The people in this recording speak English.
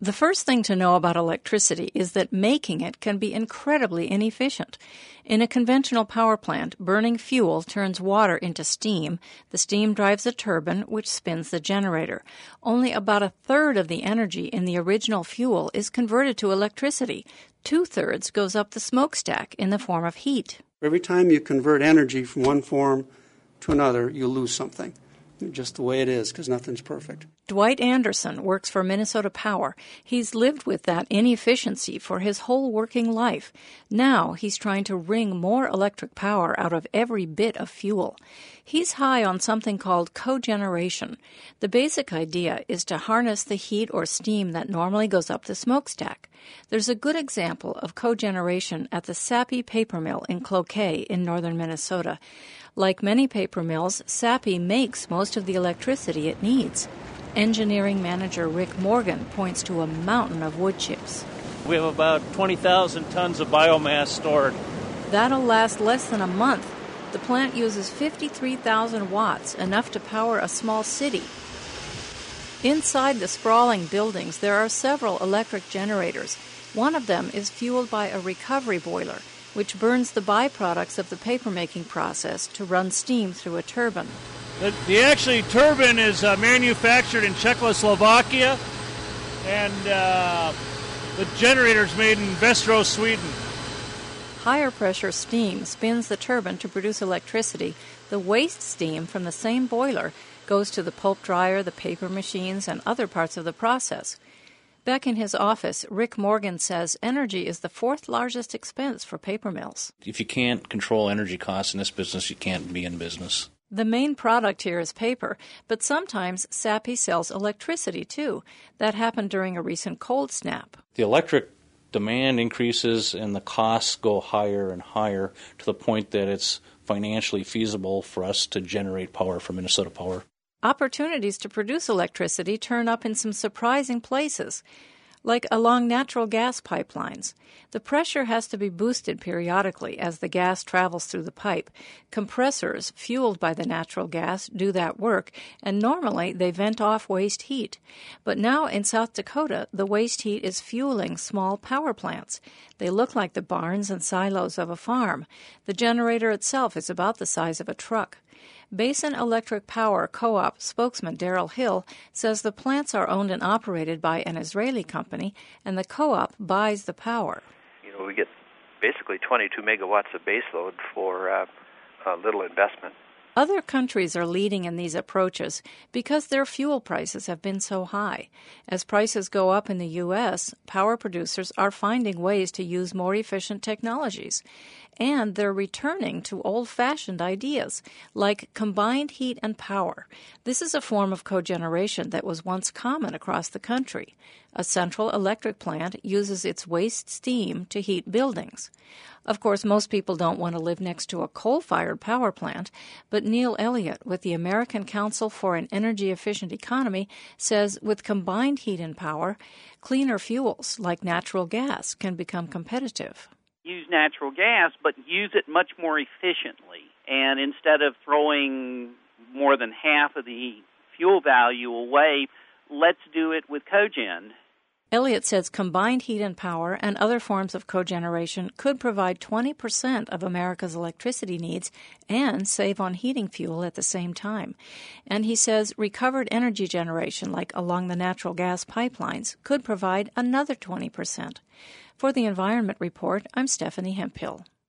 The first thing to know about electricity is that making it can be incredibly inefficient. In a conventional power plant, burning fuel turns water into steam. The steam drives a turbine, which spins the generator. Only about a third of the energy in the original fuel is converted to electricity. 2/3 goes up the smokestack in the form of heat. Every time you convert energy from one form to another, you lose something. Just the way it is, because nothing's perfect. Dwight Anderson works for Minnesota Power. He's lived with that inefficiency for his whole working life. Now he's trying to wring more electric power out of every bit of fuel. He's high on something called cogeneration. The basic idea is to harness the heat or steam that normally goes up the smokestack. There's a good example of cogeneration at the Sappi paper mill in Cloquet in northern Minnesota. Like many paper mills, Sappi makes most of the electricity it needs. Engineering manager Rick Morgan points to a mountain of wood chips. We have about 20,000 tons of biomass stored. That'll last less than a month. The plant uses 53,000 watts, enough to power a small city. Inside the sprawling buildings, there are several electric generators. One of them is fueled by a recovery boiler, which burns the byproducts of the paper-making process to run steam through a turbine. The turbine is manufactured in Czechoslovakia, and the generator is made in Västerås, Sweden. Higher pressure steam spins the turbine to produce electricity. The waste steam from the same boiler goes to the pulp dryer, the paper machines, and other parts of the process. Back in his office, Rick Morgan says energy is the fourth largest expense for paper mills. If you can't control energy costs in this business, you can't be in business. The main product here is paper, but sometimes Sappi sells electricity too. That happened during a recent cold snap. The electric demand increases and the costs go higher and higher to the point that it's financially feasible for us to generate power from Minnesota Power. Opportunities to produce electricity turn up in some surprising places, like along natural gas pipelines. The pressure has to be boosted periodically as the gas travels through the pipe. Compressors, fueled by the natural gas, do that work, and normally they vent off waste heat. But now in South Dakota, the waste heat is fueling small power plants. They look like the barns and silos of a farm. The generator itself is about the size of a truck. Basin Electric Power Co-op spokesman Daryl Hill says the plants are owned and operated by an Israeli company, and the co-op buys the power. We get basically 22 megawatts of baseload for little investment. Other countries are leading in these approaches because their fuel prices have been so high. As prices go up in the U.S., power producers are finding ways to use more efficient technologies. And they're returning to old-fashioned ideas, like combined heat and power. This is a form of cogeneration that was once common across the country. A central electric plant uses its waste steam to heat buildings. Of course, most people don't want to live next to a coal-fired power plant, but Neil Elliott with the American Council for an Energy-Efficient Economy says with combined heat and power, cleaner fuels like natural gas can become competitive. Use natural gas, but use it much more efficiently. And instead of throwing more than half of the fuel value away, let's do it with cogen. Elliott says combined heat and power and other forms of cogeneration could provide 20% of America's electricity needs and save on heating fuel at the same time. And he says recovered energy generation, like along the natural gas pipelines, could provide another 20%. For the Environment Report, I'm Stephanie Hemphill.